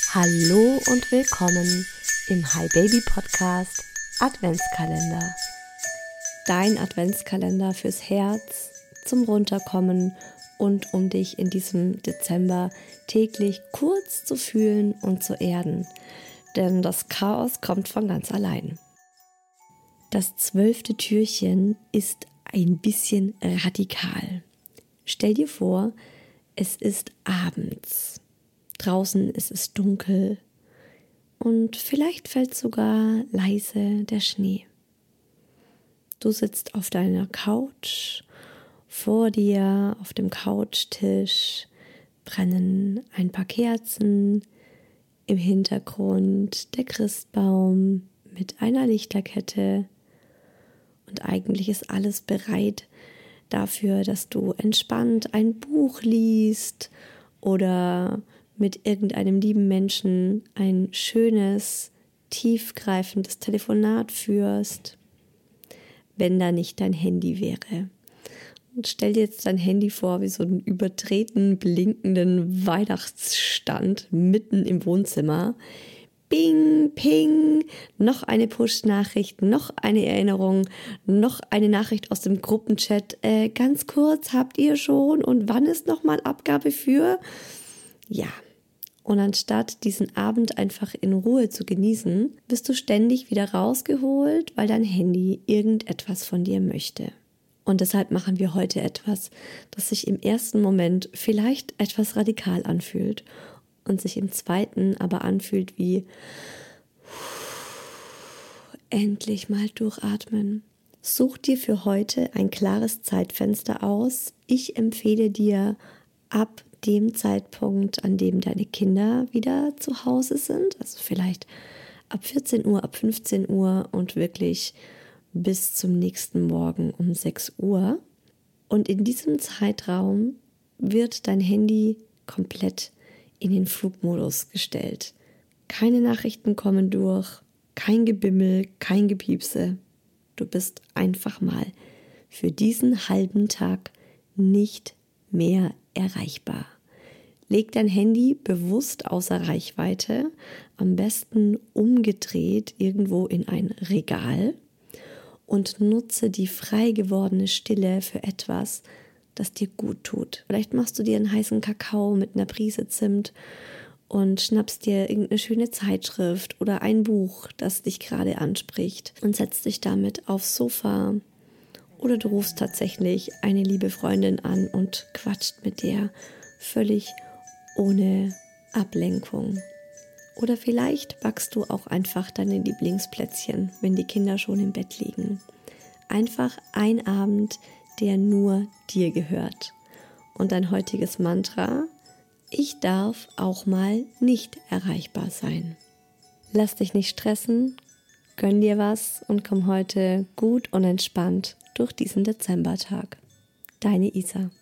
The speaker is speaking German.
Hallo und willkommen im Hi Baby Podcast Adventskalender. Dein Adventskalender fürs Herz, zum Runterkommen und um dich in diesem Dezember täglich kurz zu fühlen und zu erden. Denn das Chaos kommt von ganz allein. Das 12. Türchen ist ein bisschen radikal. Stell dir vor, es ist abends. Draußen ist es dunkel und vielleicht fällt sogar leise der Schnee. Du sitzt auf deiner Couch, vor dir auf dem Couchtisch brennen ein paar Kerzen, im Hintergrund der Christbaum mit einer Lichterkette und eigentlich ist alles bereit dafür, dass du entspannt ein Buch liest oder mit irgendeinem lieben Menschen ein schönes, tiefgreifendes Telefonat führst, wenn da nicht dein Handy wäre. Und stell dir jetzt dein Handy vor wie so einen überdrehten, blinkenden Weihnachtsstand mitten im Wohnzimmer. Bing, ping, noch eine Push-Nachricht, noch eine Erinnerung, noch eine Nachricht aus dem Gruppenchat. Ganz kurz, habt ihr schon und wann ist nochmal Abgabe für? Ja. Und anstatt diesen Abend einfach in Ruhe zu genießen, wirst du ständig wieder rausgeholt, weil dein Handy irgendetwas von dir möchte. Und deshalb machen wir heute etwas, das sich im ersten Moment vielleicht etwas radikal anfühlt und sich im zweiten aber anfühlt wie endlich mal durchatmen. Such dir für heute ein klares Zeitfenster aus. Ich empfehle dir ab dem Zeitpunkt, an dem deine Kinder wieder zu Hause sind, also vielleicht ab 14 Uhr, ab 15 Uhr und wirklich bis zum nächsten Morgen um 6 Uhr. Und in diesem Zeitraum wird dein Handy komplett in den Flugmodus gestellt. Keine Nachrichten kommen durch, kein Gebimmel, kein Gepiepse. Du bist einfach mal für diesen halben Tag nicht mehr erreichbar. Leg dein Handy bewusst außer Reichweite, am besten umgedreht irgendwo in ein Regal und nutze die frei gewordene Stille für etwas, das dir gut tut. Vielleicht machst du dir einen heißen Kakao mit einer Prise Zimt und schnappst dir irgendeine schöne Zeitschrift oder ein Buch, das dich gerade anspricht und setzt dich damit aufs Sofa. Oder du rufst tatsächlich eine liebe Freundin an und quatscht mit der völlig ohne Ablenkung. Oder vielleicht backst du auch einfach deine Lieblingsplätzchen, wenn die Kinder schon im Bett liegen. Einfach ein Abend, der nur dir gehört. Und dein heutiges Mantra: Ich darf auch mal nicht erreichbar sein. Lass dich nicht stressen, gönn dir was und komm heute gut und entspannt durch diesen Dezembertag. Deine Isa.